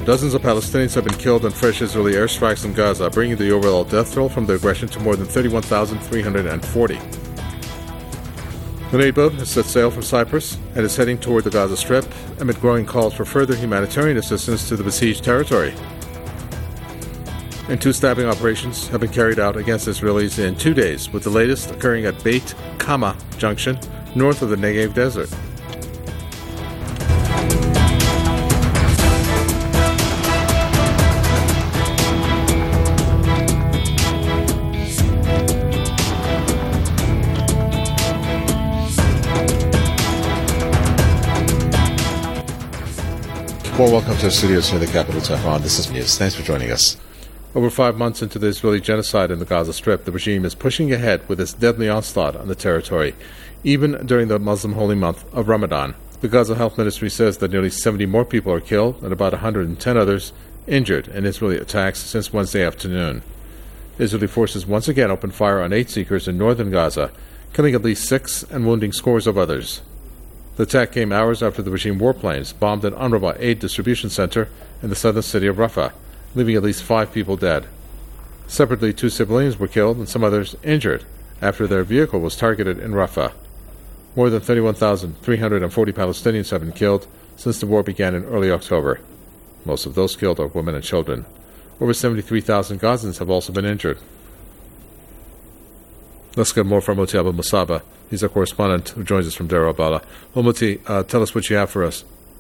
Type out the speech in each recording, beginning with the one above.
Dozens of Palestinians have been killed in fresh Israeli airstrikes in Gaza, bringing the overall death toll from the aggression to more than 31,340. An aid boat has set sail from Cyprus and is heading toward the Gaza Strip amid growing calls for further humanitarian assistance to the besieged territory. And 2 stabbing operations have been carried out against Israelis in 2 days, with the latest occurring at Beit Kama Junction, north of the Negev Desert. Well, welcome to our studios here in the capital, Tehran. This is News. Thanks for joining us. Over 5 months into the Israeli genocide in the Gaza Strip, the regime is pushing ahead with its deadly onslaught on the territory, even during the Muslim holy month of Ramadan. The Gaza Health Ministry says that nearly 70 more people are killed and about 110 others injured in Israeli attacks since Wednesday afternoon. Israeli forces once again opened fire on aid seekers in northern Gaza, killing at least 6 and wounding scores of others. The attack came hours after the regime warplanes bombed an UNRWA aid distribution center in the southern city of Rafah, leaving at least 5 people dead. Separately, 2 civilians were killed and some others injured after their vehicle was targeted in Rafah. More than 31,340 Palestinians have been killed since the war began in early October. Most of those killed are women and children. Over 73,000 Gazans have also been injured. Let's get more from Moti Abu Musaba. He's our correspondent who joins us from Deir al-Balah. Well, Moti, tell us what you have for us.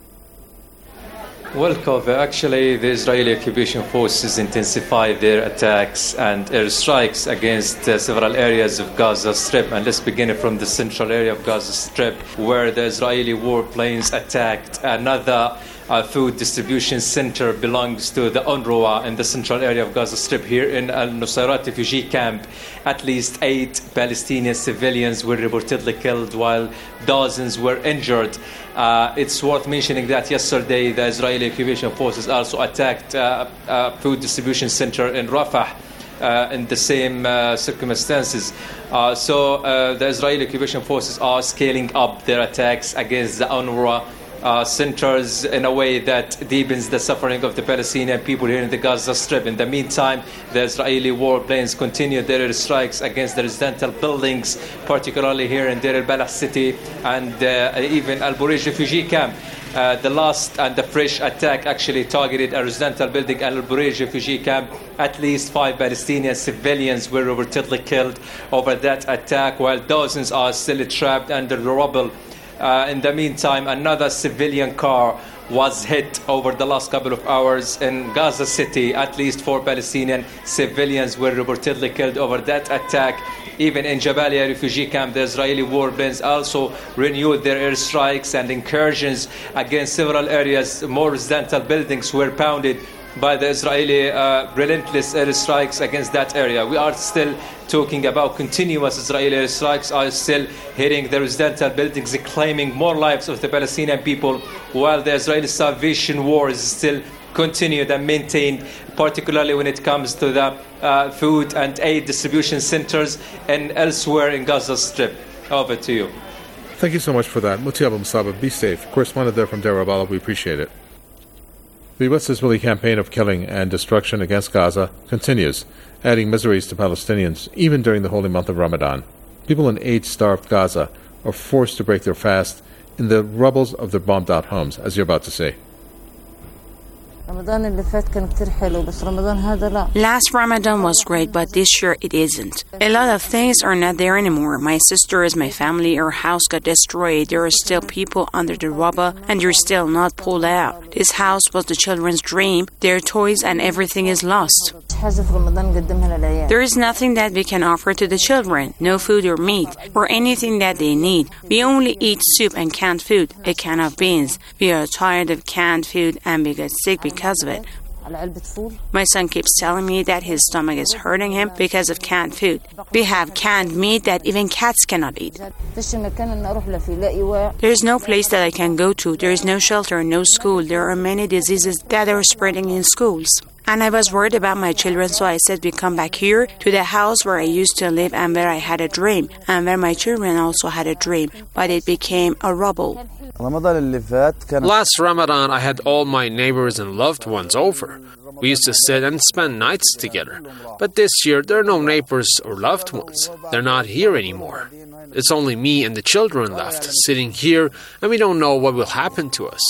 Well, Kove, actually, the Israeli occupation forces intensify their attacks and airstrikes against several areas of Gaza Strip. And let's begin from the central area of Gaza Strip, where the Israeli warplanes attacked another food distribution center belongs to the UNRWA in the central area of Gaza Strip. Here in Al-Nusayrat refugee camp, at least 8 Palestinian civilians were reportedly killed while dozens were injured. It's worth mentioning that yesterday the Israeli occupation forces also attacked a food distribution center in Rafah in the same circumstances. So the Israeli occupation forces are scaling up their attacks against the UNRWA centers in a way that deepens the suffering of the Palestinian people here in the Gaza Strip. In the meantime, the Israeli warplanes continue their strikes against the residential buildings, particularly here in Deir al-Balah city and even Al-Bureij refugee camp. The last and the fresh attack actually targeted a residential building at Al-Bureij refugee camp. At least 5 Palestinian civilians were reportedly killed over that attack, while dozens are still trapped under the rubble. In the meantime, another civilian car was hit over the last couple of hours in Gaza City. At least 4 Palestinian civilians were reportedly killed over that attack. Even in Jabalia refugee camp, the Israeli warplanes also renewed their airstrikes and incursions against several areas. More residential buildings were pounded by the Israeli relentless airstrikes against that area. We are still talking about continuous Israeli airstrikes are still hitting the residential buildings, claiming more lives of the Palestinian people, while the Israeli Salvation War is still continued and maintained, particularly when it comes to the food and aid distribution centers and elsewhere in Gaza Strip. Over to you. Thank you so much for that. Moti Abu Musaba, be safe. Correspondent there from Deir al-Balah, we appreciate it. The U.S.-Israeli campaign of killing and destruction against Gaza continues, adding miseries to Palestinians, even during the holy month of Ramadan. People in aid-starved Gaza are forced to break their fast in the rubbles of their bombed-out homes, as you're about to see. Last Ramadan was great, but this year it isn't. A lot of things are not there anymore. My sisters, my family, our house got destroyed. There are still people under the rubble, and they're still not pulled out. This house was the children's dream. Their toys and everything is lost. There is nothing that we can offer to the children. No food or meat, or anything that they need. We only eat soup and canned food, a can of beans. We are tired of canned food, and we get sick because of it. My son keeps telling me that his stomach is hurting him because of canned food. We have canned meat that even cats cannot eat. There is no place that I can go to. There is no shelter, no school. There are many diseases that are spreading in schools. And I was worried about my children, so I said we come back here to the house where I used to live and where I had a dream, and where my children also had a dream, but it became a rubble. Last Ramadan, I had all my neighbors and loved ones over. We used to sit and spend nights together. But this year, there are no neighbors or loved ones. They're not here anymore. It's only me and the children left, sitting here, and we don't know what will happen to us.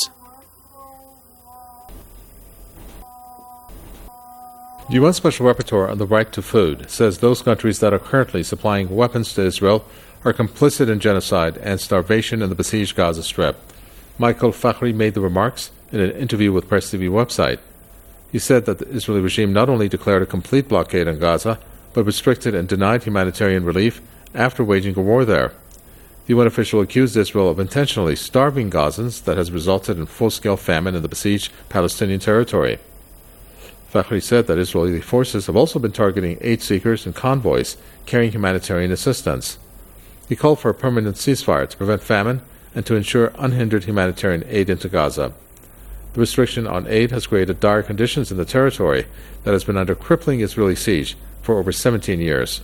The UN Special Rapporteur on the Right to Food says those countries that are currently supplying weapons to Israel are complicit in genocide and starvation in the besieged Gaza Strip. Michael Fakhri made the remarks in an interview with Press TV website. He said that the Israeli regime not only declared a complete blockade on Gaza, but restricted and denied humanitarian relief after waging a war there. The UN official accused Israel of intentionally starving Gazans that has resulted in full-scale famine in the besieged Palestinian territory. Fakhri said that Israeli forces have also been targeting aid seekers and convoys carrying humanitarian assistance. He called for a permanent ceasefire to prevent famine and to ensure unhindered humanitarian aid into Gaza. The restriction on aid has created dire conditions in the territory that has been under crippling Israeli siege for over 17 years.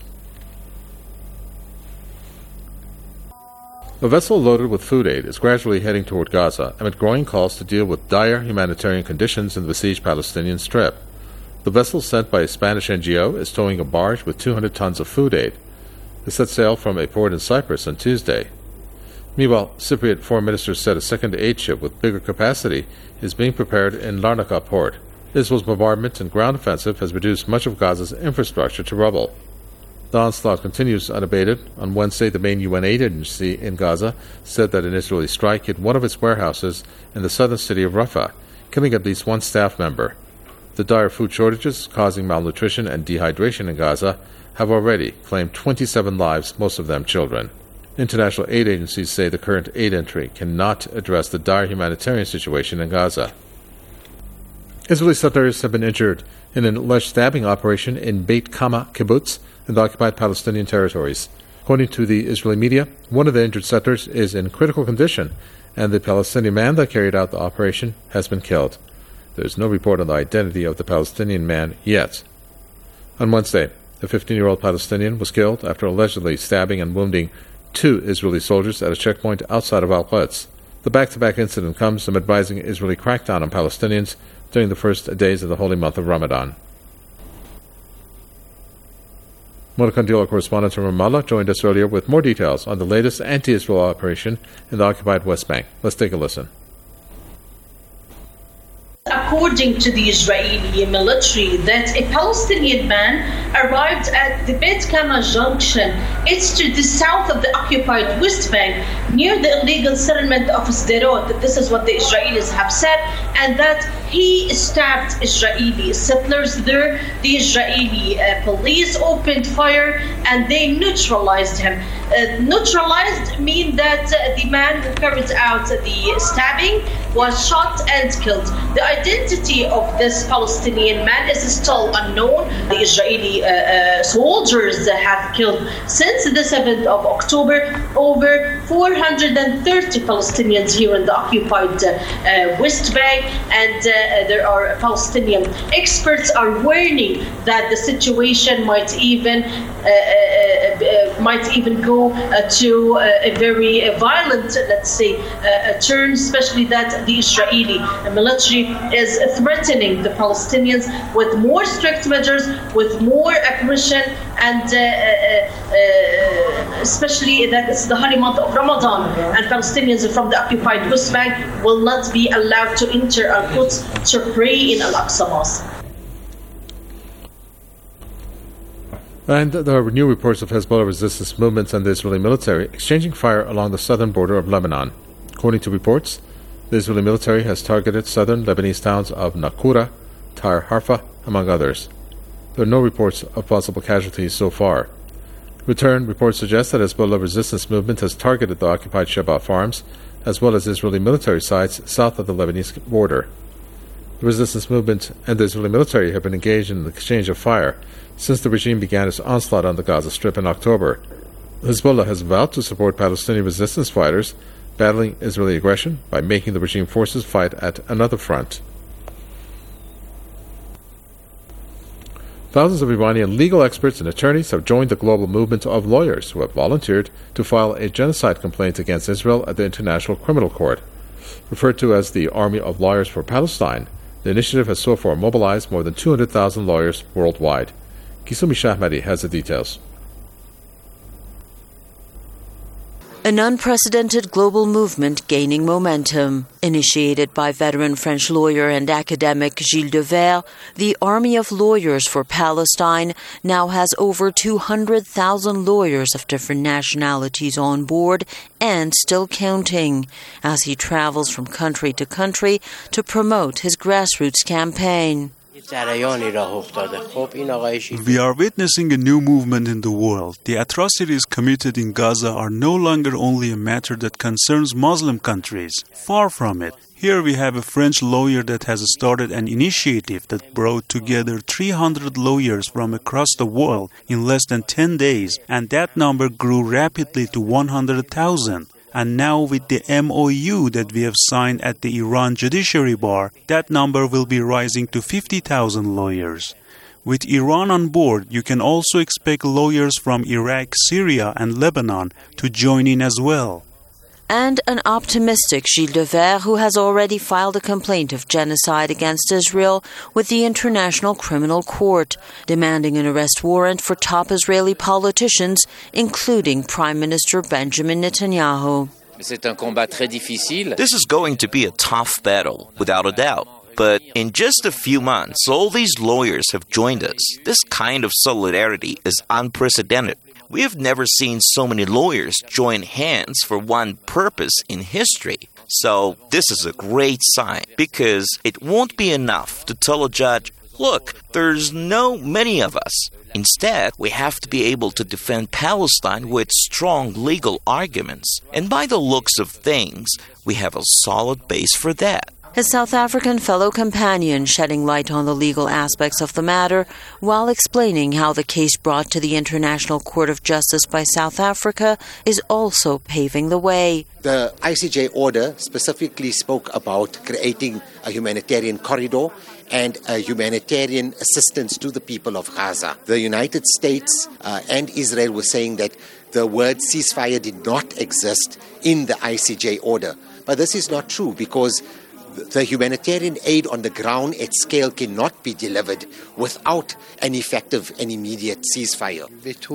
A vessel loaded with food aid is gradually heading toward Gaza amid growing calls to deal with dire humanitarian conditions in the besieged Palestinian Strip. The vessel sent by a Spanish NGO is towing a barge with 200 tons of food aid. It set sail from a port in Cyprus on Tuesday. Meanwhile, Cypriot foreign ministers said a second aid ship with bigger capacity is being prepared in Larnaca port. Israel's bombardment and ground offensive has reduced much of Gaza's infrastructure to rubble. The onslaught continues unabated. On Wednesday, the main UN aid agency in Gaza said that an Israeli strike hit one of its warehouses in the southern city of Rafah, killing at least one staff member. The dire food shortages causing malnutrition and dehydration in Gaza have already claimed 27 lives, most of them children. International aid agencies say the current aid entry cannot address the dire humanitarian situation in Gaza. Israeli settlers have been injured in an alleged stabbing operation in Beit Kama kibbutz in the occupied Palestinian territories. According to the Israeli media, one of the injured settlers is in critical condition, and the Palestinian man that carried out the operation has been killed. There is no report on the identity of the Palestinian man yet. On Wednesday, a 15-year-old Palestinian was killed after allegedly stabbing and wounding 2 Israeli soldiers at a checkpoint outside of Al-Quds. The back-to-back incident comes amid rising Israeli crackdown on Palestinians during the first days of the holy month of Ramadan. Mona Kandila, correspondent from Ramallah, joined us earlier with more details on the latest anti-Israel operation in the occupied West Bank. Let's take a listen. According to the Israeli military, that a Palestinian man arrived at the Beit Kama junction. It's to the south of the occupied West Bank, near the illegal settlement of Sderot. This is what the Israelis have said, and that he stabbed Israeli settlers there. The Israeli police opened fire and they neutralized him. Neutralized means that the man who carried out the stabbing was shot and killed. The identity of this Palestinian man is still unknown. The Israeli soldiers have killed since the 7th of October over 430 Palestinians here in the occupied West Bank, and there are Palestinian experts are warning that the situation might even go to a very violent, let's say, turn, especially that the Israeli military is threatening the Palestinians with more strict measures, with more aggression, and especially that it's the holy month of Ramadan, and Palestinians from the occupied West Bank will not be allowed to enter Al-Quds to pray in Al-Aqsa Mosque. And there are new reports of Hezbollah resistance movements and the Israeli military exchanging fire along the southern border of Lebanon. According to reports, the Israeli military has targeted southern Lebanese towns of Naqoura, Tar Harfa, among others. There are no reports of possible casualties so far. Return reports suggest that Hezbollah resistance movement has targeted the occupied Shebaa farms, as well as Israeli military sites south of the Lebanese border. The resistance movement and the Israeli military have been engaged in the exchange of fire since the regime began its onslaught on the Gaza Strip in October. Hezbollah has vowed to support Palestinian resistance fighters battling Israeli aggression by making the regime forces fight at another front. Thousands of Iranian legal experts and attorneys have joined the global movement of lawyers who have volunteered to file a genocide complaint against Israel at the International Criminal Court. Referred to as the Army of Lawyers for Palestine, the initiative has so far mobilized more than 200,000 lawyers worldwide. Kisumi Shahmadi has the details. An unprecedented global movement gaining momentum. Initiated by veteran French lawyer and academic Gilles Devers, the Army of Lawyers for Palestine now has over 200,000 lawyers of different nationalities on board and still counting, as he travels from country to country to promote his grassroots campaign. We are witnessing a new movement in the world. The atrocities committed in Gaza are no longer only a matter that concerns Muslim countries. Far from it. Here we have a French lawyer that has started an initiative that brought together 300 lawyers from across the world in less than 10 days, and that number grew rapidly to 100,000. And now with the MOU that we have signed at the Iran Judiciary Bar, that number will be rising to 50,000 lawyers. With Iran on board, you can also expect lawyers from Iraq, Syria, and Lebanon to join in as well. And an optimistic Gilles Devers, who has already filed a complaint of genocide against Israel with the International Criminal Court, demanding an arrest warrant for top Israeli politicians, including Prime Minister Benjamin Netanyahu. This is going to be a tough battle, without a doubt. But in just a few months, all these lawyers have joined us. This kind of solidarity is unprecedented. We have never seen so many lawyers join hands for one purpose in history. So this is a great sign, because it won't be enough to tell a judge, look, there's no many of us. Instead, we have to be able to defend Palestine with strong legal arguments. And by the looks of things, we have a solid base for that. His South African fellow companion shedding light on the legal aspects of the matter while explaining how the case brought to the International Court of Justice by South Africa is also paving the way. The ICJ order specifically spoke about creating a humanitarian corridor and a humanitarian assistance to the people of Gaza. The United States and Israel were saying that the word ceasefire did not exist in the ICJ order. But this is not true, because the humanitarian aid on the ground at scale cannot be delivered without an effective and immediate ceasefire.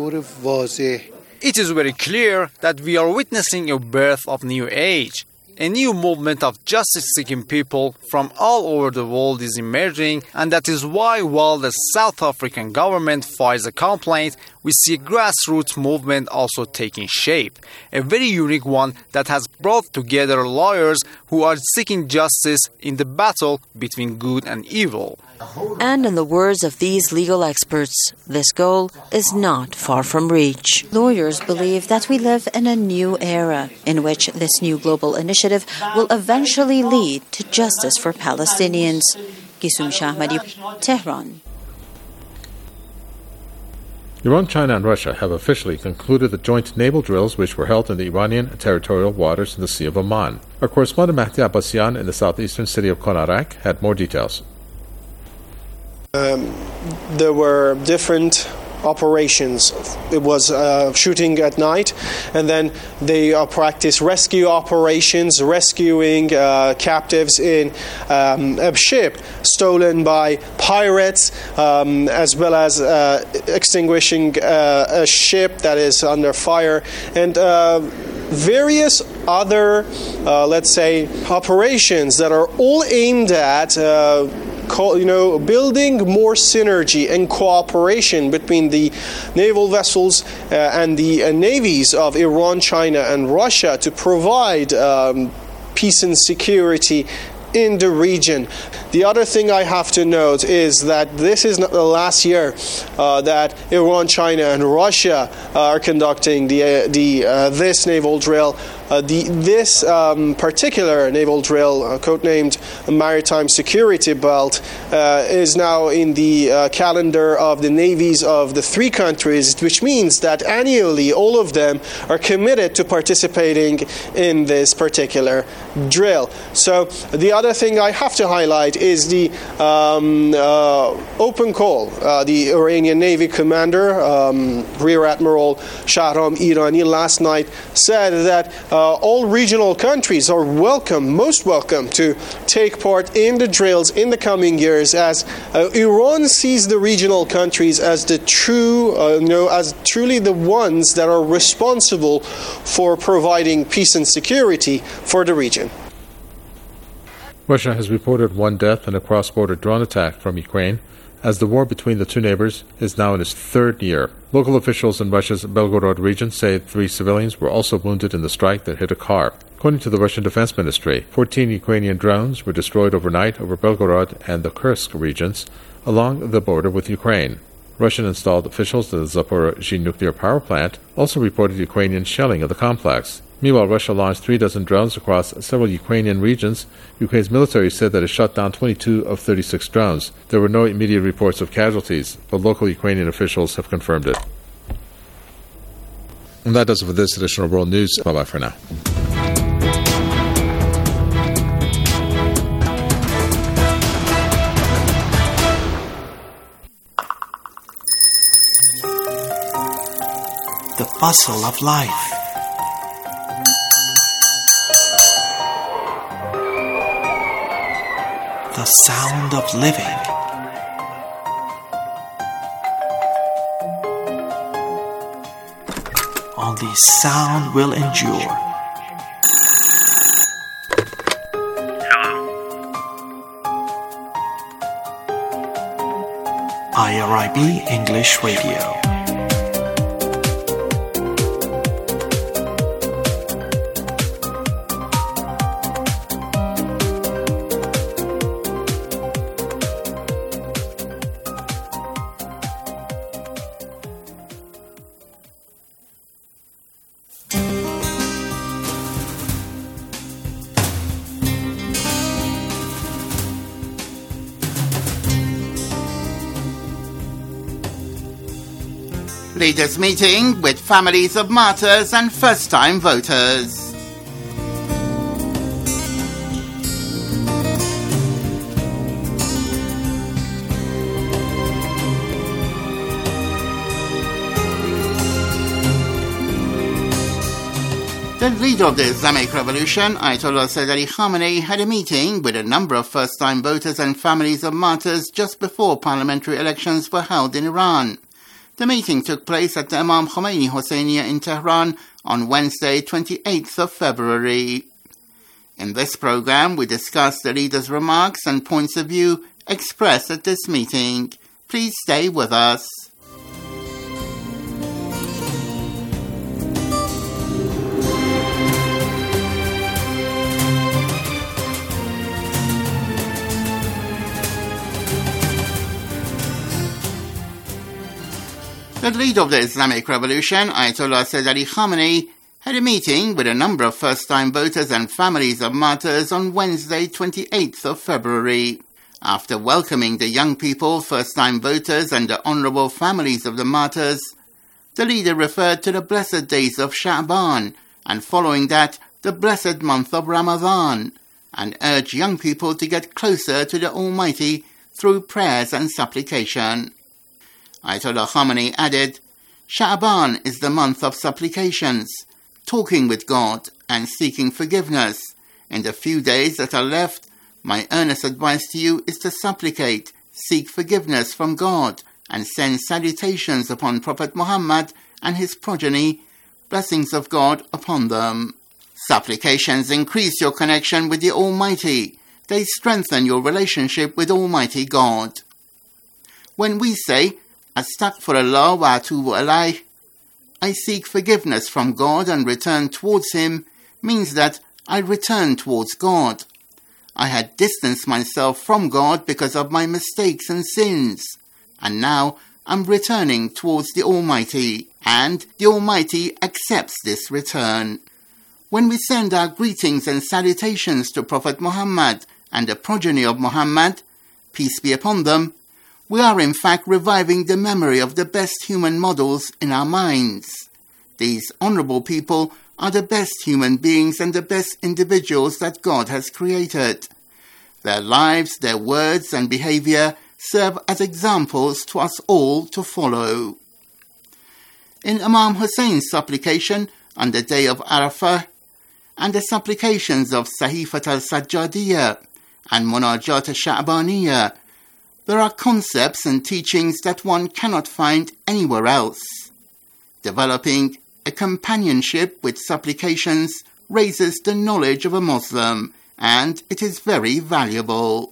It is very clear that we are witnessing a birth of new age. A new movement of justice-seeking people from all over the world is emerging, and that is why, while the South African government files a complaint, we see a grassroots movement also taking shape. A very unique one that has brought together lawyers who are seeking justice in the battle between good and evil. And in the words of these legal experts, this goal is not far from reach. Lawyers believe that we live in a new era in which this new global initiative will eventually lead to justice for Palestinians. Kisum Shahmadi, Tehran. Iran, China, and Russia have officially concluded the joint naval drills which were held in the Iranian territorial waters in the Sea of Oman. Our correspondent Mahdi Abbasian in the southeastern city of Konarak had more details. There were different operations. It was shooting at night, and then they practiced rescue operations, rescuing captives in a ship stolen by pirates, as well as extinguishing a ship that is under fire, and various other, let's say, operations that are all aimed at building more synergy and cooperation between the naval vessels and the navies of Iran, China, and Russia to provide peace and security in the region. The other thing I have to note is that this is not the last year that Iran, China, and Russia are conducting this naval drill. This particular naval drill, codenamed Maritime Security Belt, is now in the calendar of the navies of the three countries, which means that annually all of them are committed to participating in this particular drill. So the other thing I have to highlight is the open call. The Iranian Navy commander, Rear Admiral Shahram Irani, last night said that all regional countries are most welcome to take part in the drills in the coming years, as Iran sees the regional countries as the as truly the ones that are responsible for providing peace and security for the region. Russia has reported one death in a cross-border drone attack from Ukraine, as the war between the two neighbors is now in its third year. Local officials in Russia's Belgorod region say 3 civilians were also wounded in the strike that hit a car. According to the Russian Defense Ministry, 14 Ukrainian drones were destroyed overnight over Belgorod and the Kursk regions along the border with Ukraine. Russian-installed officials at the Zaporizhzhia nuclear power plant also reported Ukrainian shelling of the complex. Meanwhile, Russia launched 36 drones across several Ukrainian regions. Ukraine's military said that it shot down 22 of 36 drones. There were no immediate reports of casualties, but local Ukrainian officials have confirmed it. And that does it for this edition of World News. Bye-bye for now. The bustle of life. The sound of living. Only sound will endure. IRIB English Radio. Leaders meeting with families of martyrs and first-time voters. The leader of the Islamic Revolution, Ayatollah Sayyid Ali Khamenei, had a meeting with a number of first-time voters and families of martyrs just before parliamentary elections were held in Iran. The meeting took place at the Imam Khomeini Hosseiniya in Tehran on Wednesday, 28th of February. In this program, we discussed the leaders' remarks and points of view expressed at this meeting. Please stay with us. The leader of the Islamic Revolution, Ayatollah Sayyid Ali Khamenei, had a meeting with a number of first-time voters and families of martyrs on Wednesday, 28th of February. After welcoming the young people, first-time voters and the honourable families of the martyrs, the leader referred to the blessed days of Sha'ban and following that, the blessed month of Ramadan, and urged young people to get closer to the Almighty through prayers and supplication. Ayatollah Khamenei added, Sha'ban is the month of supplications, talking with God and seeking forgiveness. In the few days that are left, my earnest advice to you is to supplicate, seek forgiveness from God, and send salutations upon Prophet Muhammad and his progeny, blessings of God upon them. Supplications increase your connection with the Almighty. They strengthen your relationship with Almighty God. When we say, Astaghfirullah wa atubu alayh, I seek forgiveness from God and return towards Him, means that I return towards God. I had distanced myself from God because of my mistakes and sins, and now I'm returning towards the Almighty, and the Almighty accepts this return. When we send our greetings and salutations to Prophet Muhammad and the progeny of Muhammad, peace be upon them, we are in fact reviving the memory of the best human models in our minds. These honourable people are the best human beings and the best individuals that God has created. Their lives, their words and behaviour serve as examples to us all to follow. In Imam Hussein's supplication on the day of Arafah, and the supplications of Sahifat al-Sajjadiyya and Munajat al-Sha'baniyya, there are concepts and teachings that one cannot find anywhere else. Developing a companionship with supplications raises the knowledge of a Muslim, and it is very valuable.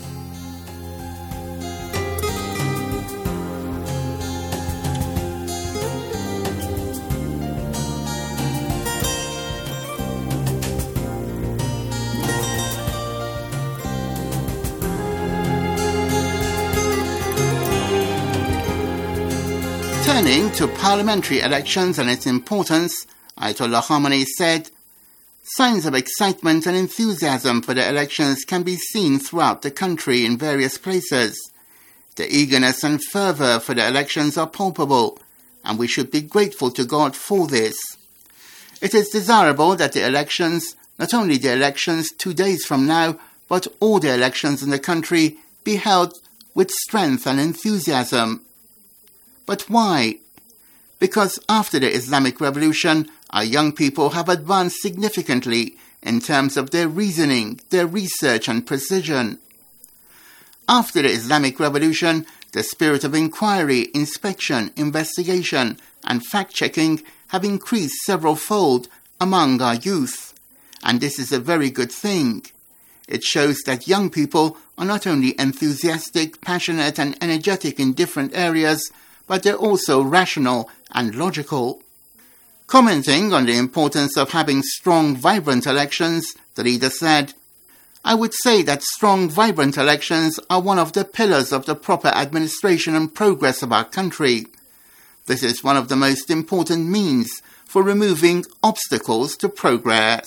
Turning to parliamentary elections and its importance, Ayatollah Khamenei said, "Signs of excitement and enthusiasm for the elections can be seen throughout the country in various places. The eagerness and fervor for the elections are palpable, and we should be grateful to God for this. It is desirable that the elections, not only the elections 2 days from now, but all the elections in the country, be held with strength and enthusiasm." But why? Because after the Islamic Revolution, our young people have advanced significantly in terms of their reasoning, their research and precision. After the Islamic Revolution, the spirit of inquiry, inspection, investigation and fact-checking have increased several-fold among our youth. And this is a very good thing. It shows that young people are not only enthusiastic, passionate and energetic in different areas, but they're also rational and logical. Commenting on the importance of having strong, vibrant elections, the leader said, "I would say that strong, vibrant elections are one of the pillars of the proper administration and progress of our country. This is one of the most important means for removing obstacles to progress."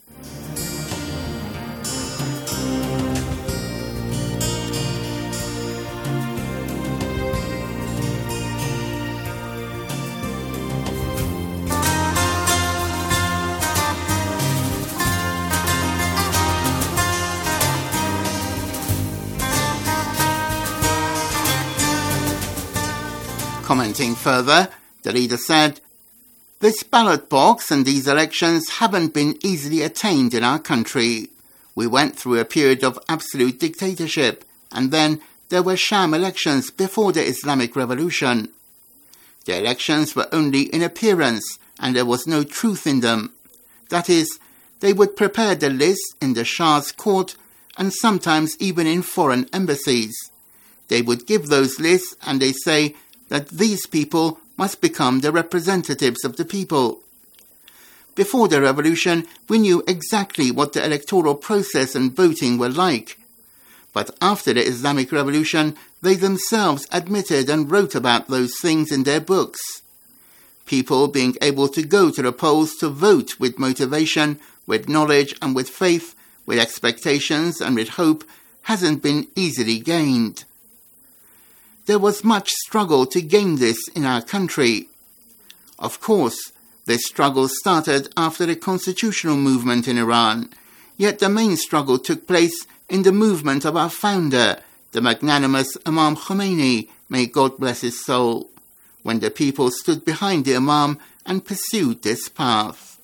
Commenting further, the leader said, "This ballot box and these elections haven't been easily attained in our country. We went through a period of absolute dictatorship, and then there were sham elections before the Islamic Revolution. The elections were only in appearance, and there was no truth in them. That is, they would prepare the list in the Shah's court, and sometimes even in foreign embassies. They would give those lists, and they say that these people must become the representatives of the people. Before the revolution, we knew exactly what the electoral process and voting were like. But after the Islamic Revolution, they themselves admitted and wrote about those things in their books. People being able to go to the polls to vote with motivation, with knowledge and with faith, with expectations and with hope, hasn't been easily gained. There was much struggle to gain this in our country. Of course, this struggle started after the constitutional movement in Iran, yet the main struggle took place in the movement of our founder, the magnanimous Imam Khomeini, may God bless his soul, when the people stood behind the Imam and pursued this path.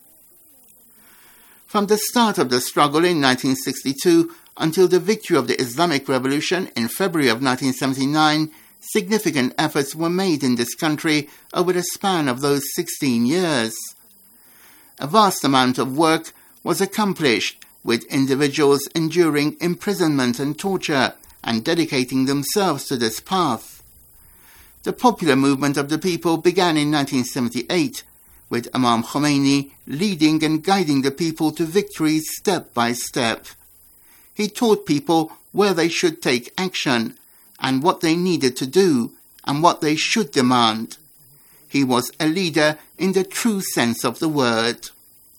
From the start of the struggle in 1962 until the victory of the Islamic Revolution in February of 1979, significant efforts were made in this country over the span of those 16 years. A vast amount of work was accomplished, with individuals enduring imprisonment and torture and dedicating themselves to this path. The popular movement of the people began in 1978, with Imam Khomeini leading and guiding the people to victory step by step. He taught people where they should take action, and what they needed to do, and what they should demand. He was a leader in the true sense of the word.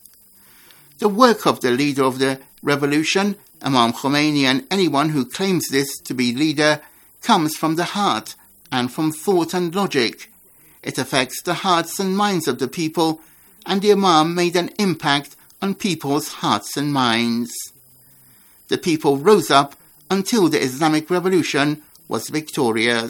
The work of the leader of the revolution, Imam Khomeini, and anyone who claims this to be leader, comes from the heart and from thought and logic. It affects the hearts and minds of the people, and the Imam made an impact on people's hearts and minds. The people rose up until the Islamic Revolution was victorious.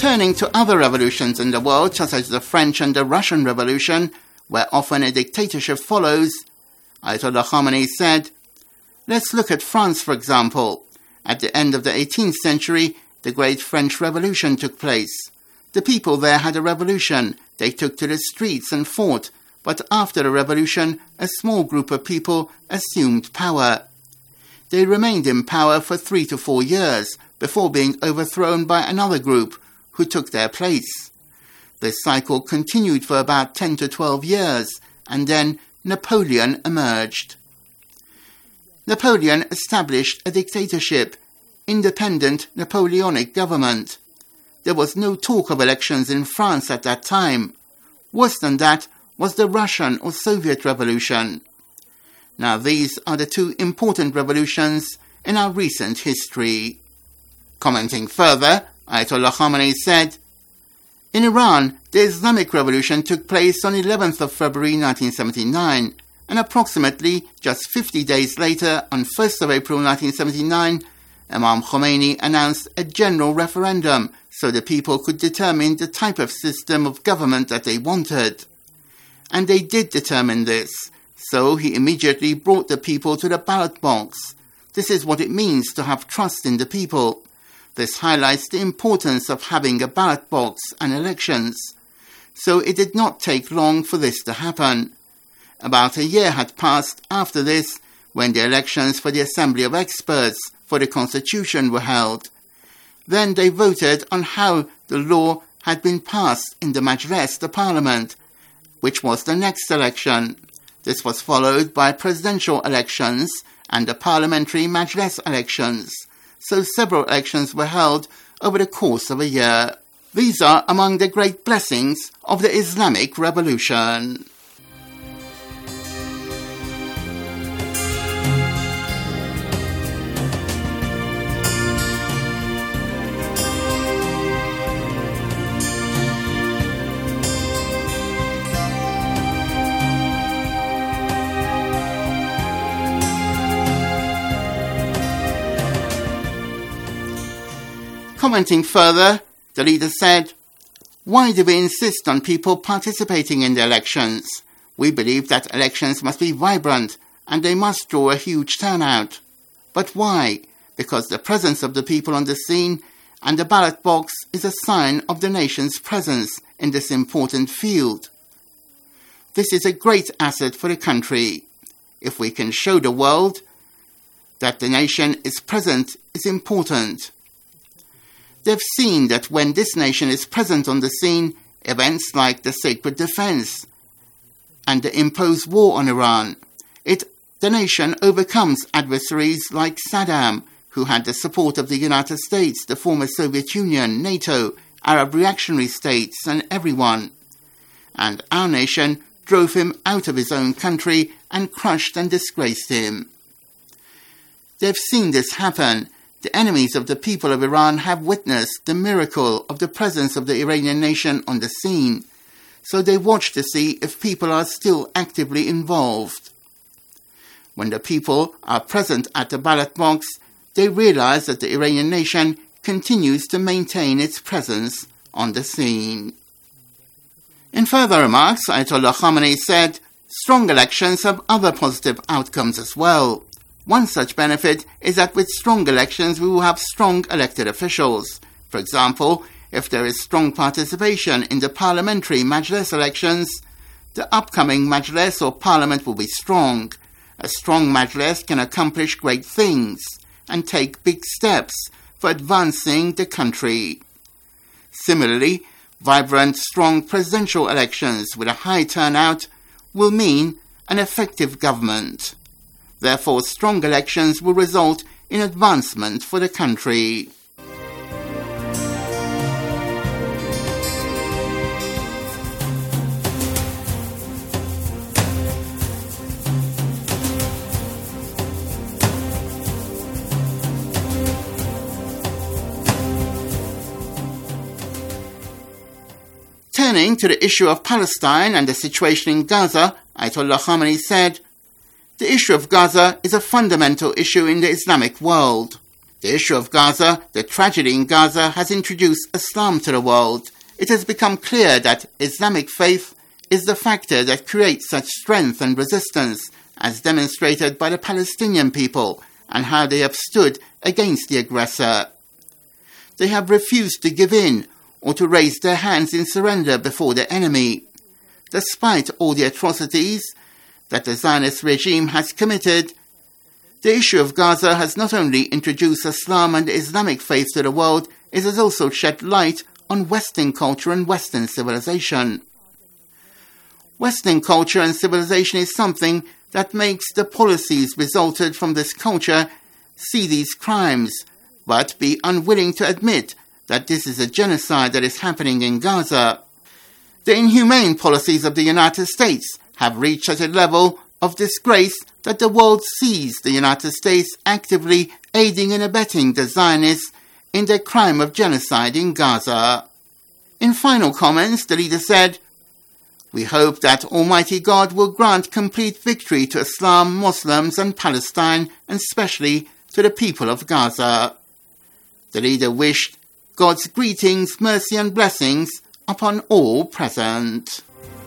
Turning to other revolutions in the world, such as the French and the Russian Revolution, where often a dictatorship follows, Ayatollah Khamenei said, "Let's look at France, for example. At the end of the 18th century, the Great French Revolution took place. The people there had a revolution. They took to the streets and fought, but after the revolution, a small group of people assumed power. They remained in power for 3 to 4 years before being overthrown by another group who took their place. This cycle continued for about 10 to 12 years, and then Napoleon emerged. Napoleon established a dictatorship, independent Napoleonic government. There was no talk of elections in France at that time. Worse than that was the Russian or Soviet Revolution. Now these are the two important revolutions in our recent history." Commenting further, Ayatollah Khamenei said, "In Iran, the Islamic Revolution took place on 11th of February 1979, and approximately just 50 days later, on 1st of April 1979, Imam Khomeini announced a general referendum so the people could determine the type of system of government that they wanted. And they did determine this, so he immediately brought the people to the ballot box. This is what it means to have trust in the people. This highlights the importance of having a ballot box and elections. So it did not take long for this to happen. About a year had passed after this when the elections for the Assembly of Experts for the Constitution were held. Then they voted on how the law had been passed in the Majlis, the Parliament, which was the next election. This was followed by presidential elections and the parliamentary Majlis elections. So several elections were held over the course of a year. These are among the great blessings of the Islamic Revolution." Commenting further, the leader said, "Why do we insist on people participating in the elections? We believe that elections must be vibrant and they must draw a huge turnout. But why? Because the presence of the people on the scene and the ballot box is a sign of the nation's presence in this important field. This is a great asset for the country. If we can show the world that the nation is present is important. They've seen that when this nation is present on the scene, events like the Sacred Defense and the imposed war on Iran, the nation overcomes adversaries like Saddam, who had the support of the United States, the former Soviet Union, NATO, Arab reactionary states, and everyone. And our nation drove him out of his own country and crushed and disgraced him. They've seen this happen. The enemies of the people of Iran have witnessed the miracle of the presence of the Iranian nation on the scene, so they watch to see if people are still actively involved. When the people are present at the ballot box, they realize that the Iranian nation continues to maintain its presence on the scene." In further remarks, Ayatollah Khamenei said, "Strong elections have other positive outcomes as well. One such benefit is that with strong elections we will have strong elected officials. For example, if there is strong participation in the parliamentary Majlis elections, the upcoming Majlis or parliament will be strong. A strong Majlis can accomplish great things and take big steps for advancing the country. Similarly, vibrant, strong presidential elections with a high turnout will mean an effective government. Therefore, strong elections will result in advancement for the country." Turning to the issue of Palestine and the situation in Gaza, Ayatollah Khamenei said, "The issue of Gaza is a fundamental issue in the Islamic world. The issue of Gaza, the tragedy in Gaza, has introduced Islam to the world. It has become clear that Islamic faith is the factor that creates such strength and resistance, as demonstrated by the Palestinian people and how they have stood against the aggressor. They have refused to give in or to raise their hands in surrender before the enemy. Despite all the atrocities that the Zionist regime has committed, the issue of Gaza has not only introduced Islam and the Islamic faith to the world, it has also shed light on Western culture and Western civilization. Western culture and civilization is something that makes the policies resulted from this culture see these crimes, but be unwilling to admit that this is a genocide that is happening in Gaza. The inhumane policies of the United States have reached such a level of disgrace that the world sees the United States actively aiding and abetting the Zionists in their crime of genocide in Gaza. In final comments, the leader said, "We hope that Almighty God will grant complete victory to Islam, Muslims and Palestine, and especially to the people of Gaza." The leader wished God's greetings, mercy and blessings upon all present.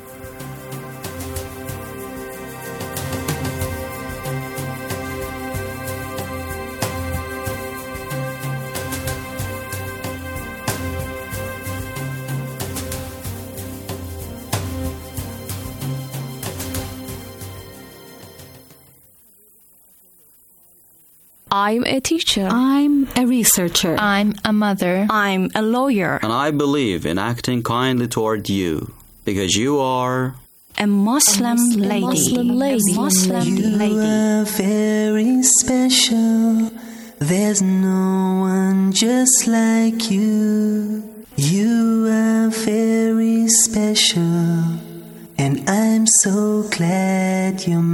I'm a teacher. I'm a researcher. I'm a mother. I'm a lawyer. And I believe in acting kindly toward you, because you are a Muslim lady. You are very special. There's no one just like you. You are very special, and I'm so glad you're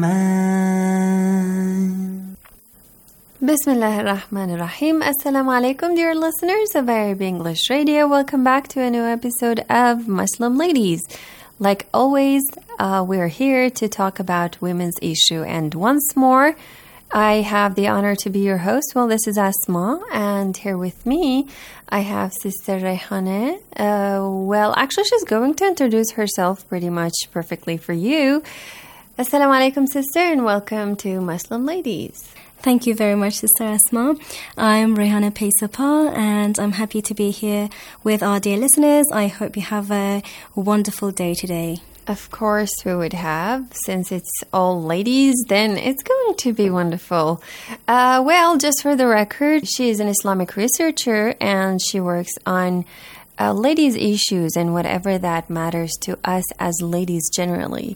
mine. Bismillah ar-Rahman ar-Rahim. Assalamu alaikum, dear listeners of Arab English Radio. Welcome back to a new episode of Muslim Ladies. Like always, we're here to talk about women's issue. And once more, I have the honor to be your host. Well, this is Asma, and here with me, I have Sister Rayhane. Well, actually, she's going to introduce herself pretty much perfectly for you. Assalamu alaikum, sister, and welcome to Muslim Ladies. Thank you very much, Sister Asma. I'm Rayhane Paisapal, and I'm happy to be here with our dear listeners. I hope you have a wonderful day today. Of course we would have. Since it's all ladies, then it's going to be wonderful. Well, just for the record, she is an Islamic researcher, and she works on ladies' issues and whatever that matters to us as ladies generally.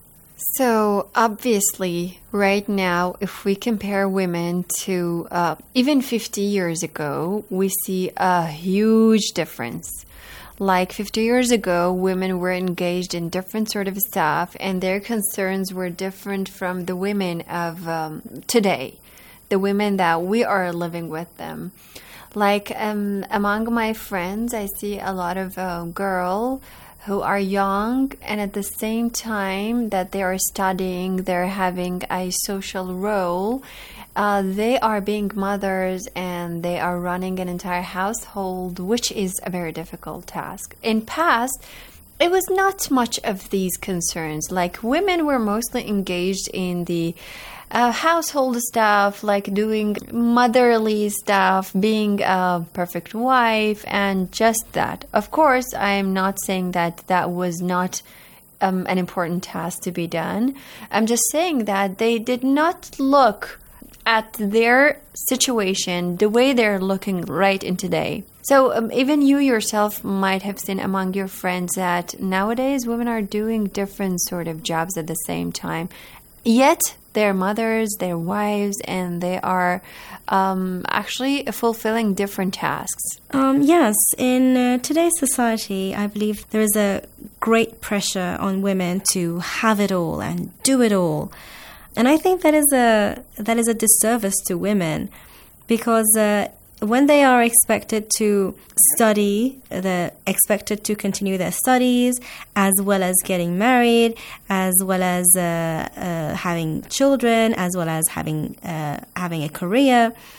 So, obviously, right now, if we compare women to even 50 years ago, we see a huge difference. Like 50 years ago, women were engaged in different sort of stuff, and their concerns were different from the women of today, the women that we are living with them. Like among my friends, I see a lot of girls who are young, and at the same time that they are studying, they're having a social role. They are being mothers, and they are running an entire household, which is a very difficult task. In past, it was not much of these concerns. Like, women were mostly engaged in the household stuff, like doing motherly stuff, being a perfect wife, and just that. Of course, I'm not saying that that was not an important task to be done. I'm just saying that they did not look at their situation the way they're looking right in today. So even you yourself might have seen among your friends that nowadays women are doing different sort of jobs at the same time. Yet they're mothers, they're wives, and they are actually fulfilling different tasks. Yes, in today's society, I believe there is a great pressure on women to have it all and do it all. And I think that is a disservice to women, because when they are expected to study, they're expected to continue their studies, as well as getting married, as well as having children, as well as having a career.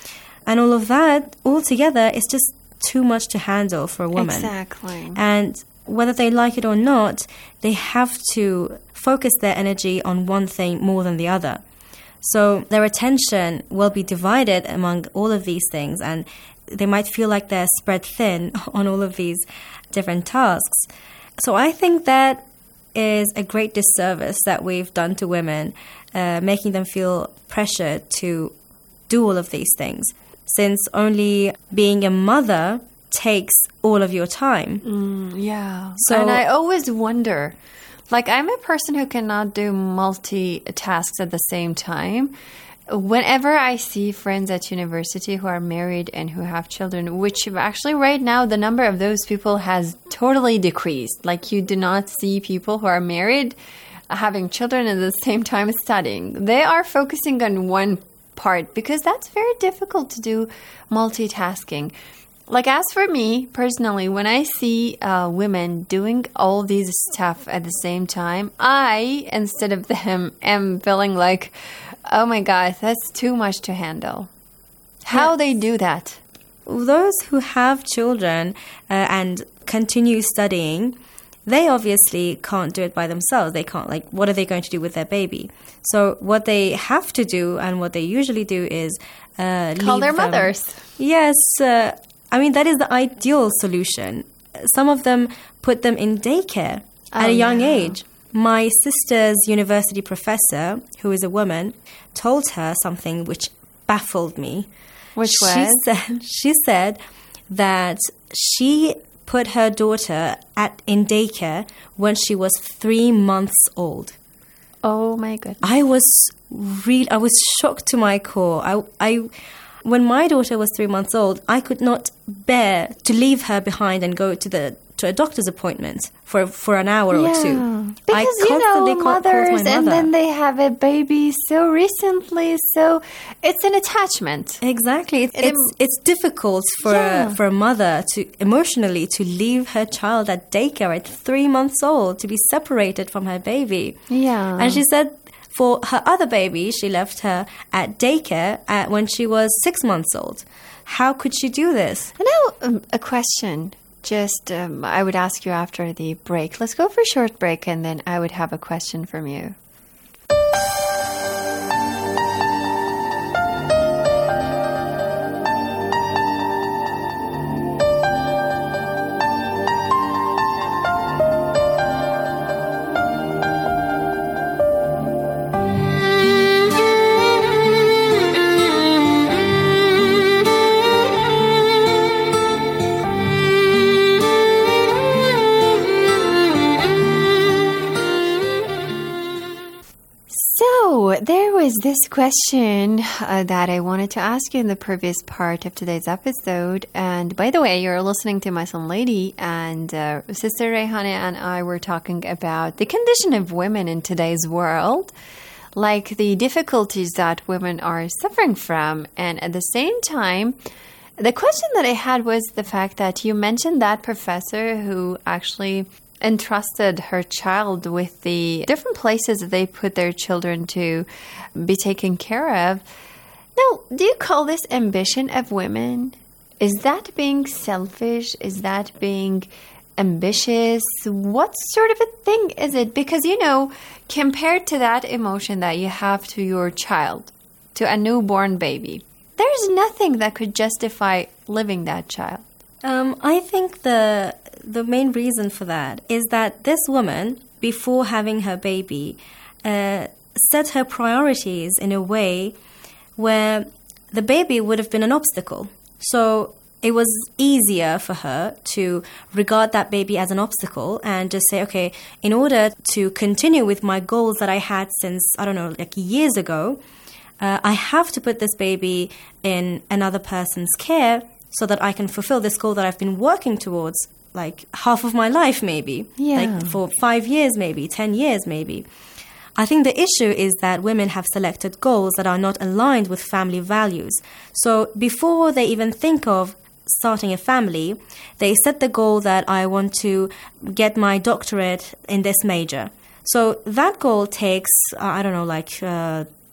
And all of that, altogether, is just too much to handle for a woman. Exactly. And whether they like it or not, they have to focus their energy on one thing more than the other. So their attention will be divided among all of these things, and they might feel like they're spread thin on all of these different tasks. So I think that is a great disservice that we've done to women, making them feel pressured to do all of these things, since only being a mother takes all of your time. Yeah. So, and I always wonder, like, I'm a person who cannot do multi-tasks at the same time. Whenever I see friends at university who are married and who have children, which actually right now the number of those people has totally decreased. Like, you do not see people who are married having children at the same time studying. They are focusing on one part because that's very difficult to do multitasking. Like, as for me personally, when I see women doing all these stuff at the same time, I, instead of them, am feeling like, oh my God, that's too much to handle. How they do that? Those who have children and continue studying, they obviously can't do it by themselves. They can't, like, what are they going to do with their baby? So what they have to do and what they usually do is call their mothers. Yes, I mean, that is the ideal solution. Some of them put them in daycare at a young age. My sister's university professor, who is a woman, told her something which baffled me. Which was? She said that she put her daughter in daycare when she was 3 months old. Oh my goodness. I was shocked to my core. When my daughter was 3 months old, I could not bear to leave her behind and go to a doctor's appointment for an hour or two. Because, mothers, and then they have a baby so recently, so it's an attachment. Exactly. It's difficult for a mother to emotionally to leave her child at daycare at 3 months old, to be separated from her baby. Yeah. And she said for her other baby, she left her at daycare when she was 6 months old. How could she do this? Now, a question. Just, I would ask you after the break. Let's go for a short break, and then I would have a question from you. There was this question that I wanted to ask you in the previous part of today's episode. And by the way, you're listening to Muslim Lady, and Sister Rayhana and I were talking about the condition of women in today's world, like the difficulties that women are suffering from. And at the same time, the question that I had was the fact that you mentioned that professor who actually entrusted her child with the different places that they put their children to be taken care of. Now, do you call this ambition of women? Is that being selfish? Is that being ambitious? What sort of a thing is it? Because, compared to that emotion that you have to your child, to a newborn baby, there's nothing that could justify living that child. I think the main reason for that is that this woman, before having her baby, set her priorities in a way where the baby would have been an obstacle. So it was easier for her to regard that baby as an obstacle and just say, okay, in order to continue with my goals that I had since, years ago, I have to put this baby in another person's care so that I can fulfill this goal that I've been working towards, like, half of my life maybe. Yeah. Like, for 5 years maybe, 10 years maybe. I think the issue is that women have selected goals that are not aligned with family values. So before they even think of starting a family, they set the goal that I want to get my doctorate in this major. So that goal takes,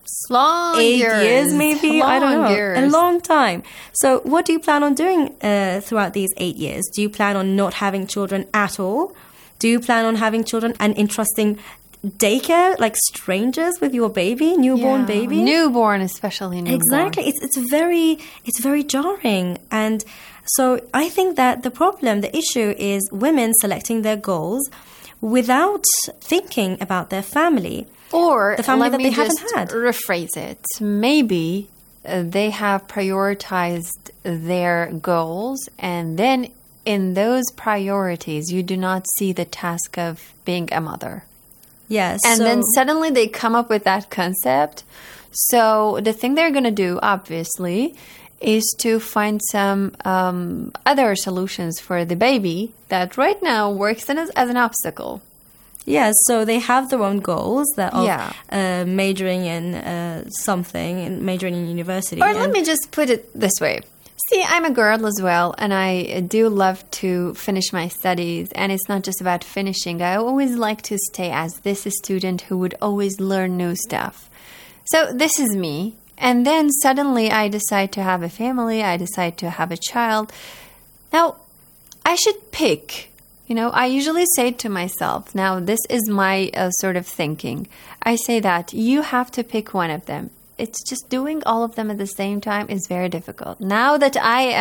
Long 8 years. years maybe, I don't know, Years. a long time. So what do you plan on doing throughout these 8 years? Do you plan on not having children at all? Do you plan on having children and entrusting daycare, like strangers with your baby, newborn baby? Newborn, especially newborn. Exactly. It's very jarring. And so I think that the issue is women selecting their goals without thinking about their family. Or the family let that me they haven't just had. rephrase it. Maybe they have prioritized their goals, and then in those priorities, you do not see the task of being a mother. Yes. And then suddenly they come up with that concept. So the thing they're going to do, obviously, is to find some other solutions for the baby that right now works as an obstacle. Yes, so they have their own goals that of majoring in something, and majoring in university. Or let me just put it this way. See, I'm a girl as well, and I do love to finish my studies. And it's not just about finishing. I always like to stay as this student who would always learn new stuff. So this is me. And then suddenly I decide to have a family. I decide to have a child. Now, I should pick. I usually say to myself, now this is my sort of thinking. I say that you have to pick one of them. It's just doing all of them at the same time is very difficult. Now that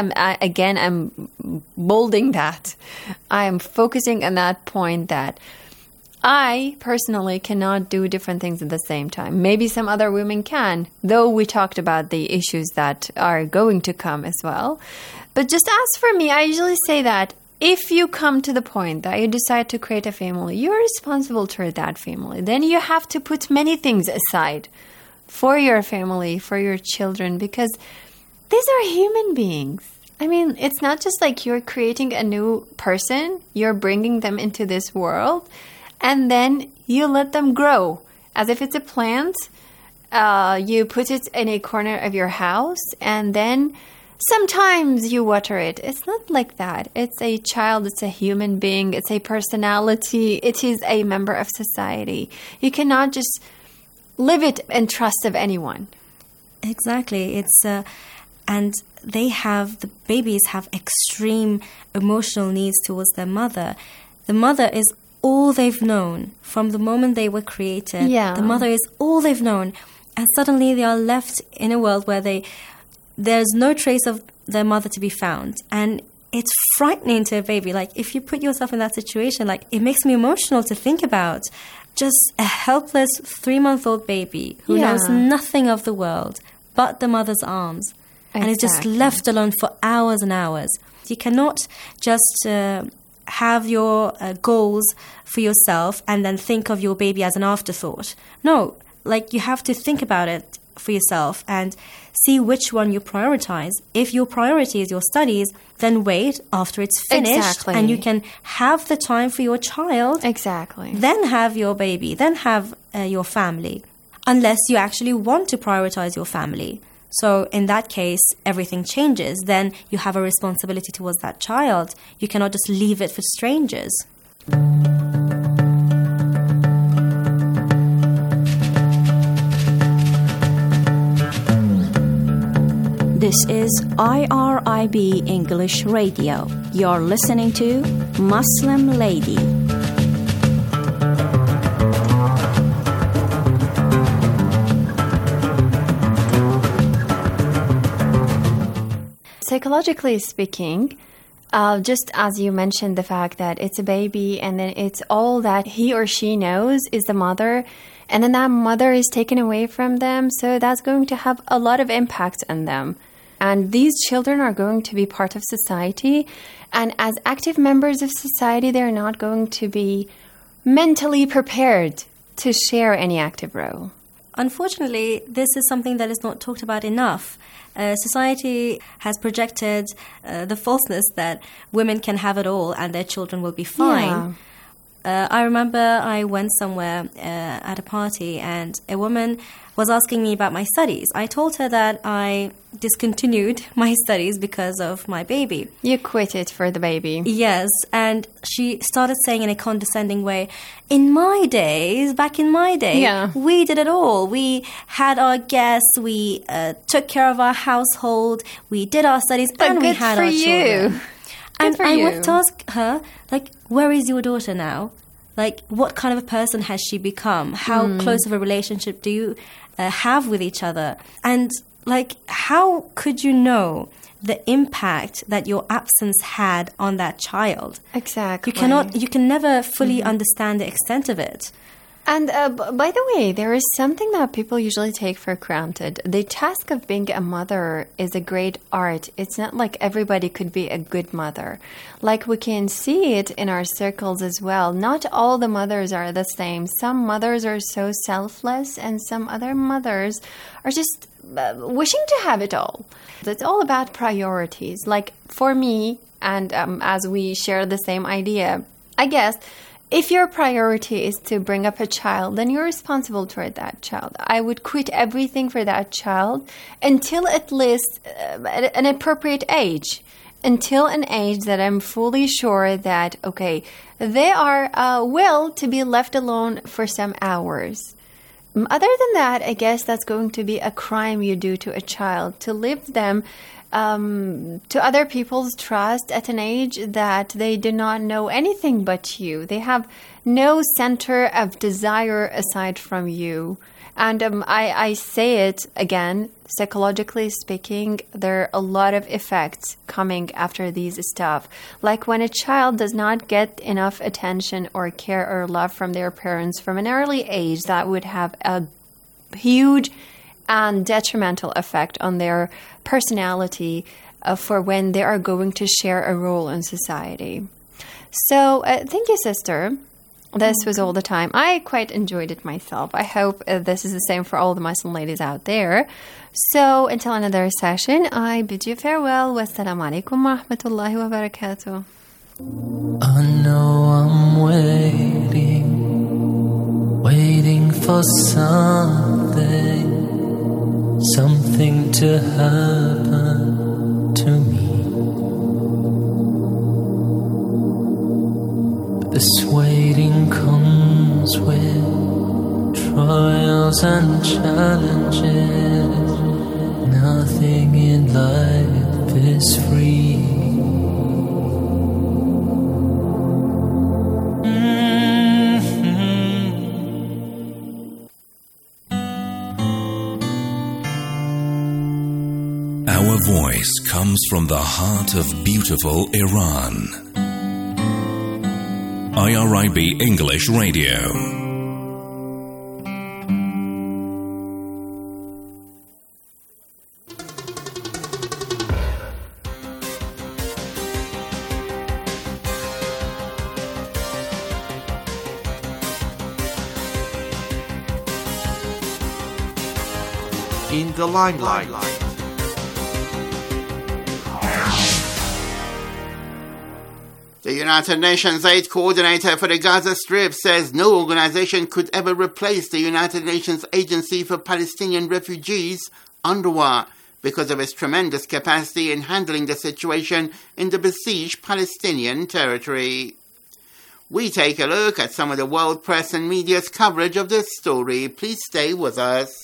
I'm bolding that. I am focusing on that point that I personally cannot do different things at the same time. Maybe some other women can, though we talked about the issues that are going to come as well. But just as for me, I usually say that if you come to the point that you decide to create a family, you're responsible toward that family. Then you have to put many things aside for your family, for your children, because these are human beings. I mean, it's not just like you're creating a new person, you're bringing them into this world, and then you let them grow. As if it's a plant, you put it in a corner of your house, and then sometimes you water it. It's not like that. It's a child, it's a human being, it's a personality, it is a member of society. You cannot just leave it in trust of anyone. Exactly. And the babies have extreme emotional needs towards their mother. The mother is all they've known from the moment they were created. Yeah. The mother is all they've known. And suddenly they are left in a world where there's no trace of their mother to be found. And it's frightening to a baby. Like, if you put yourself in that situation, like, it makes me emotional to think about just a helpless 3-month-old baby who knows nothing of the world but the mother's arms. Exactly. And is just left alone for hours and hours. You cannot just have your goals for yourself and then think of your baby as an afterthought. No, like, you have to think about it for yourself and see which one you prioritize. If your priority is your studies, then wait after it's finished and you can have the time for your child. Exactly. Then have your baby, then have your family, unless you actually want to prioritize your family. So in that case, everything changes. Then you have a responsibility towards that child. You cannot just leave it for strangers. This is IRIB English Radio. You're listening to Muslim Lady. Psychologically speaking, just as you mentioned the fact that it's a baby and then it's all that he or she knows is the mother, and then that mother is taken away from them, so that's going to have a lot of impact on them. And these children are going to be part of society, and as active members of society, they're not going to be mentally prepared to share any active role. Unfortunately, this is something that is not talked about enough. Society has projected the falseness that women can have it all and their children will be fine. Yeah. I remember I went somewhere at a party and a woman was asking me about my studies. I told her that I discontinued my studies because of my baby. You quit it for the baby. Yes, and she started saying in a condescending way, in my days, back in my day, we did it all. We had our guests, we took care of our household, we did our studies, and we had our children. And I went to ask her, like, where is your daughter now? Like, what kind of a person has she become? How close of a relationship do you have with each other? And, like, how could you know the impact that your absence had on that child? Exactly. You can never fully understand the extent of it. And by the way, there is something that people usually take for granted. The task of being a mother is a great art. It's not like everybody could be a good mother. Like we can see it in our circles as well. Not all the mothers are the same. Some mothers are so selfless and some other mothers are just wishing to have it all. It's all about priorities. Like for me, and as we share the same idea, I guess, if your priority is to bring up a child, then you're responsible toward that child. I would quit everything for that child until at least an appropriate age. Until an age that I'm fully sure that, okay, they are well to be left alone for some hours. Other than that, I guess that's going to be a crime you do to a child, to leave them to other people's trust at an age that they do not know anything but you. They have no center of desire aside from you. And I say it again, psychologically speaking, there are a lot of effects coming after these stuff. Like when a child does not get enough attention or care or love from their parents from an early age, that would have a huge and detrimental effect on their personality for when they are going to share a role in society. So thank you, sister. This was all the time. I quite enjoyed it myself. I hope this is the same for all the Muslim ladies out there. So until another session, I bid you farewell. Wassalamu alaikum wa rahmatullahi wa barakatuh. I know I'm waiting for something to happen to me. This waiting comes with trials and challenges. Nothing in life is free. Our voice comes from the heart of beautiful Iran. IRIB English Radio. In the limelight. The United Nations Aid Coordinator for the Gaza Strip says no organization could ever replace the United Nations Agency for Palestinian Refugees, UNRWA, because of its tremendous capacity in handling the situation in the besieged Palestinian territory. We take a look at some of the world press and media's coverage of this story. Please stay with us.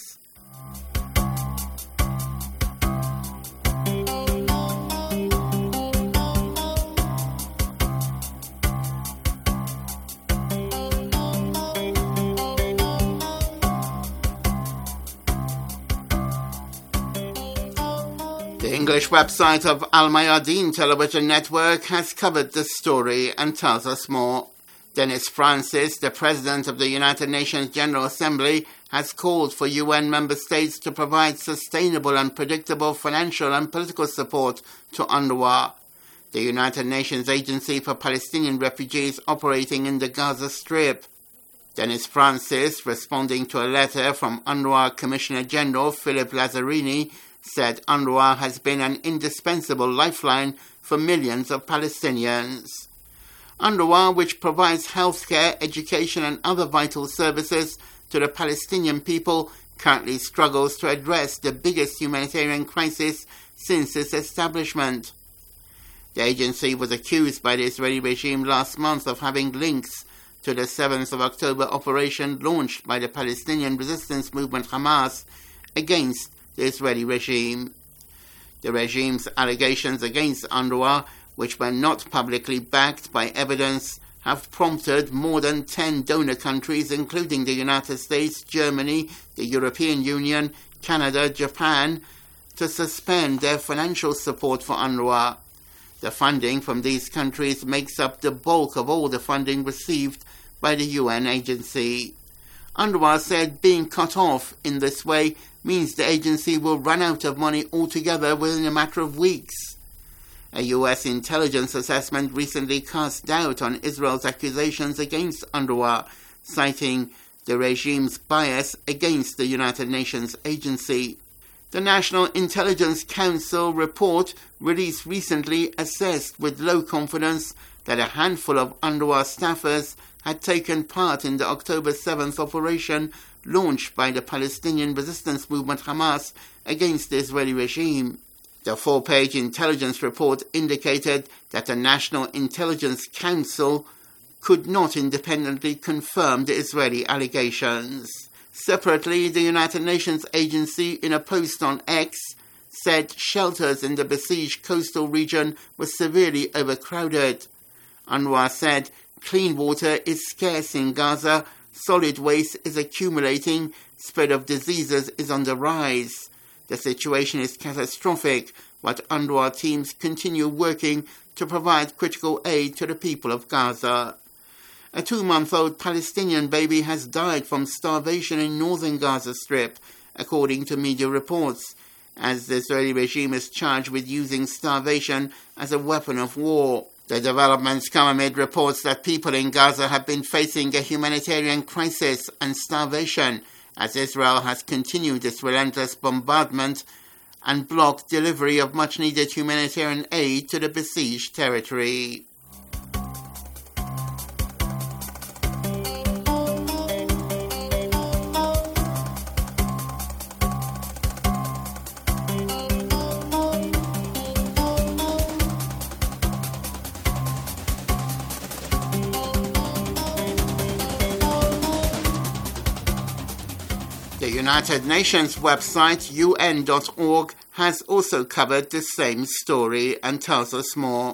The English website of Al Mayadeen Television Network has covered this story and tells us more. Dennis Francis, the President of the United Nations General Assembly, has called for UN member states to provide sustainable and predictable financial and political support to UNRWA, the United Nations Agency for Palestinian Refugees operating in the Gaza Strip. Dennis Francis, responding to a letter from UNRWA Commissioner General Philip Lazzarini, said UNRWA has been an indispensable lifeline for millions of Palestinians. UNRWA, which provides healthcare, education and other vital services to the Palestinian people, currently struggles to address the biggest humanitarian crisis since its establishment. The agency was accused by the Israeli regime last month of having links to the 7th of October operation launched by the Palestinian resistance movement Hamas against the Israeli regime. The regime's allegations against UNRWA, which were not publicly backed by evidence, have prompted more than 10 donor countries, including the United States, Germany, the European Union, Canada, Japan, to suspend their financial support for UNRWA. The funding from these countries makes up the bulk of all the funding received by the UN agency. UNRWA said being cut off in this way means the agency will run out of money altogether within a matter of weeks. A U.S. intelligence assessment recently cast doubt on Israel's accusations against UNRWA, citing the regime's bias against the United Nations agency. The National Intelligence Council report released recently assessed with low confidence that a handful of UNRWA staffers had taken part in the October 7th operation launched by the Palestinian resistance movement Hamas against the Israeli regime. The 4-page intelligence report indicated that the National Intelligence Council could not independently confirm the Israeli allegations. Separately, the United Nations agency, in a post on X, said shelters in the besieged coastal region were severely overcrowded. UNRWA said clean water is scarce in Gaza, solid waste is accumulating, spread of diseases is on the rise. The situation is catastrophic, but UNRWA teams continue working to provide critical aid to the people of Gaza. A 2-month-old Palestinian baby has died from starvation in northern Gaza Strip, according to media reports, as the Israeli regime is charged with using starvation as a weapon of war. The developments come amid reports that people in Gaza have been facing a humanitarian crisis and starvation, as Israel has continued its relentless bombardment and blocked delivery of much-needed humanitarian aid to the besieged territory. The United Nations website, UN.org, has also covered the same story and tells us more.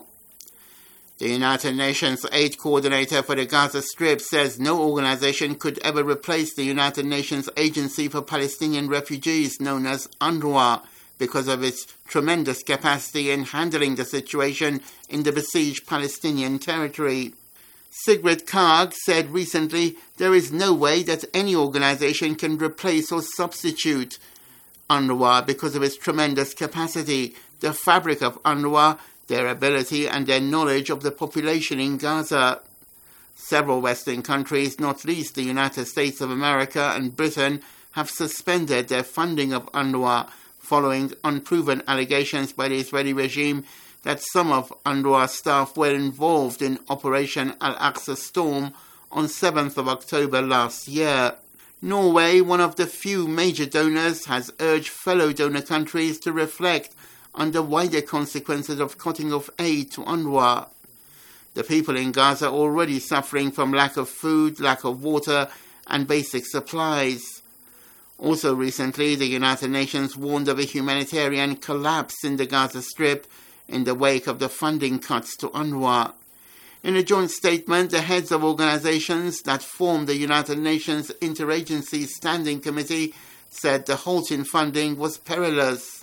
The United Nations aid coordinator for the Gaza Strip says no organization could ever replace the United Nations Agency for Palestinian Refugees, known as UNRWA, because of its tremendous capacity in handling the situation in the besieged Palestinian territory. Sigrid Kaag said recently there is no way that any organization can replace or substitute UNRWA because of its tremendous capacity, the fabric of UNRWA, their ability and their knowledge of the population in Gaza. Several Western countries, not least the United States of America and Britain, have suspended their funding of UNRWA following unproven allegations by the Israeli regime that some of UNRWA staff were involved in Operation Al-Aqsa Storm on 7th of October last year. Norway, one of the few major donors, has urged fellow donor countries to reflect on the wider consequences of cutting off aid to UNRWA. The people in Gaza are already suffering from lack of food, lack of water, and basic supplies. Also recently, the United Nations warned of a humanitarian collapse in the Gaza Strip in the wake of the funding cuts to UNRWA. In a joint statement, the heads of organizations that form the United Nations Interagency Standing Committee said the halt in funding was perilous.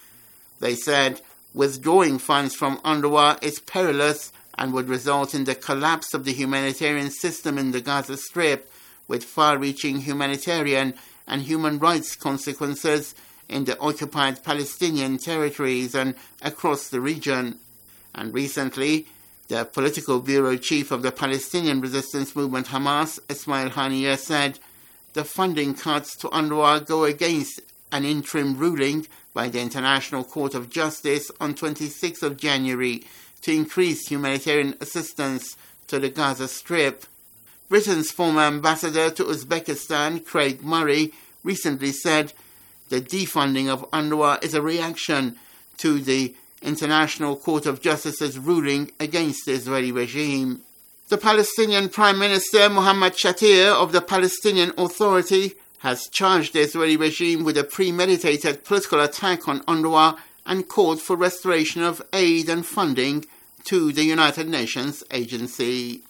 They said withdrawing funds from UNRWA is perilous and would result in the collapse of the humanitarian system in the Gaza Strip, with far-reaching humanitarian and human rights consequences in the occupied Palestinian territories and across the region. And recently, the political bureau chief of the Palestinian resistance movement Hamas, Ismail Haniyeh, said the funding cuts to UNRWA go against an interim ruling by the International Court of Justice on 26th of January to increase humanitarian assistance to the Gaza Strip. Britain's former ambassador to Uzbekistan, Craig Murray, recently said the defunding of UNRWA is a reaction to the International Court of Justice's ruling against the Israeli regime. The Palestinian Prime Minister Mohammad Shatir of the Palestinian Authority has charged the Israeli regime with a premeditated political attack on UNRWA and called for restoration of aid and funding to the United Nations agency.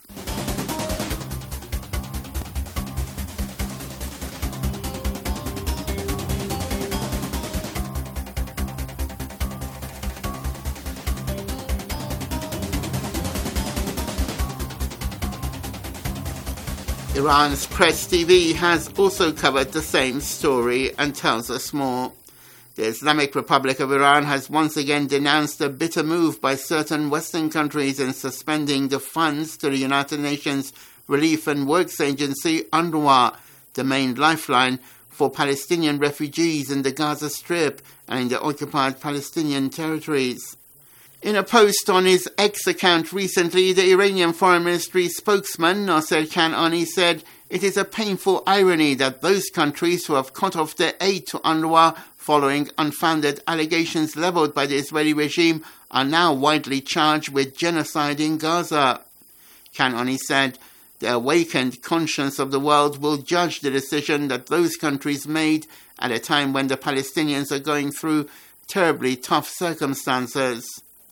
Iran's Press TV has also covered the same story and tells us more. The Islamic Republic of Iran has once again denounced a bitter move by certain Western countries in suspending the funds to the United Nations Relief and Works Agency, UNRWA, the main lifeline for Palestinian refugees in the Gaza Strip and in the occupied Palestinian territories. In a post on his X account recently, the Iranian Foreign Ministry spokesman Nasser Kanani said it is a painful irony that those countries who have cut off their aid to UNRWA following unfounded allegations leveled by the Israeli regime are now widely charged with genocide in Gaza. Kanani said the awakened conscience of the world will judge the decision that those countries made at a time when the Palestinians are going through terribly tough circumstances.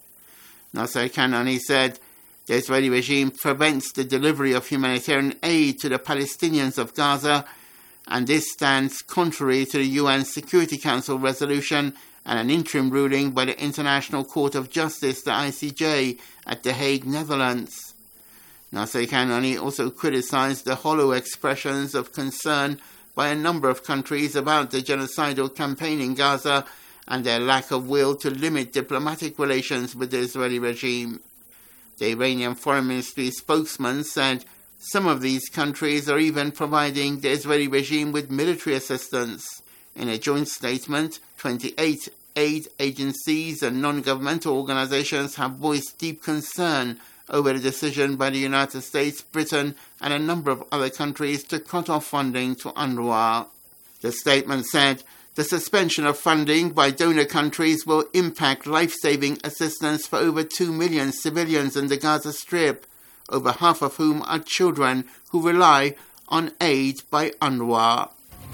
Nasser Kanani said the Israeli regime prevents the delivery of humanitarian aid to the Palestinians of Gaza, and this stands contrary to the UN Security Council resolution and an interim ruling by the International Court of Justice, the ICJ, at The Hague, Netherlands. Nasser Kanani also criticized the hollow expressions of concern by a number of countries about the genocidal campaign in Gaza and their lack of will to limit diplomatic relations with the Israeli regime. The Iranian Foreign Ministry spokesman said some of these countries are even providing the Israeli regime with military assistance. In a joint statement, 28 aid agencies and non-governmental organizations have voiced deep concern over the decision by the United States, Britain, and a number of other countries to cut off funding to UNRWA. The statement said, the suspension of funding by donor countries will impact life-saving assistance for over 2 million civilians in the Gaza Strip, over half of whom are children who rely on aid by UNRWA.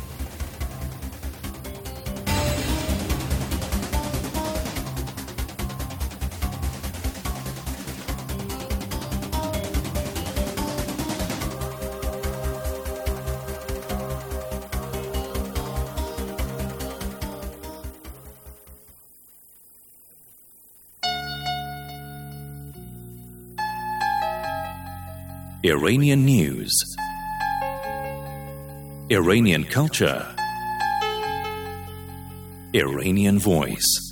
Iranian news, Iranian culture, Iranian voice.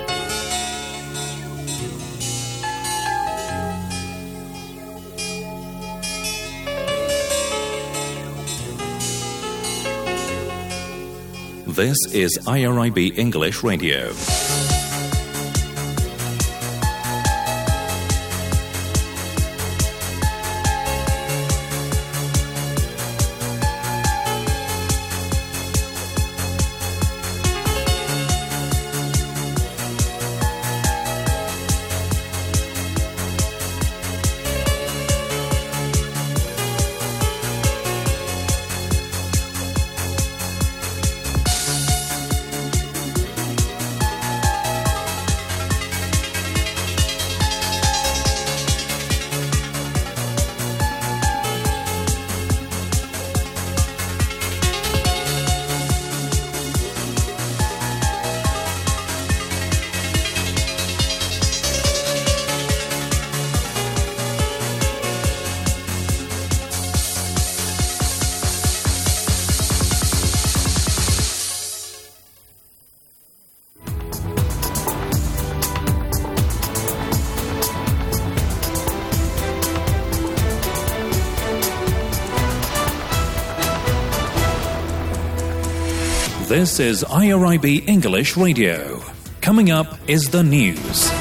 This is IRIB English Radio. This is IRIB English Radio. Coming up is the news.